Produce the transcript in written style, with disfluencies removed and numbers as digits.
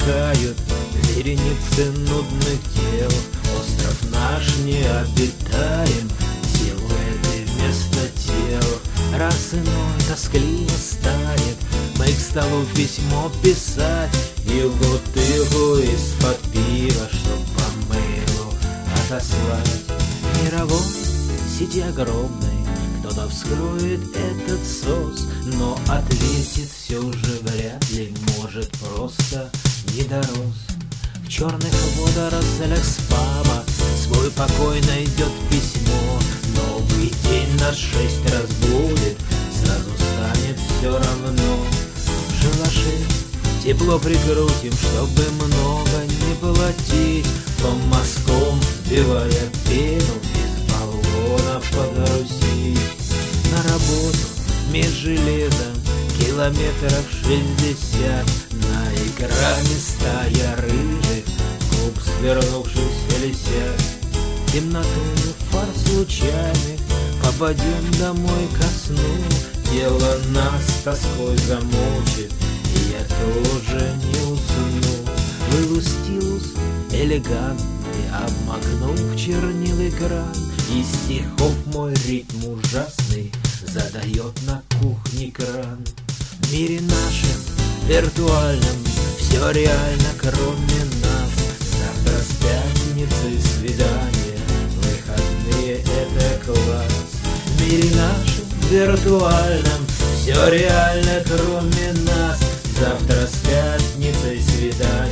мелькают вереницы нудных дел. Остров наш необитаем, силуэты вместо тел. Раз иной тоскливо станет, мы к столу письмо писать и в бутылку из-под пива, чтоб по мейлу отослать. Мировой сети огромной кто-то вскроет этот сос, но ответит все же вряд ли, может, просто не дорос. В черных водорослях спама свой покой найдет письмо. Новый день нас 6 разбудит, сразу станет все равно. В шалаше тепло прикрутим, чтобы много не платить, по мазкам сбивая пену, из баллона подрусить. На работу меж железом километров 60, на экране стая рыжих губ, свернувшихся лисят. Темнотою фар случайных попадем домой ко сну, дело нас тоской замучит, и я тоже не усну. Был стилус элегантный, обмакнув чернил экран, и стихов мой ритм ужасный задает на кухне кран. В мире нашем виртуальном все реально, кроме нас. Завтра с пятницы свидание, выходные это класс. В мире нашем виртуальном все реально, кроме нас. Завтра с пятницей свидание.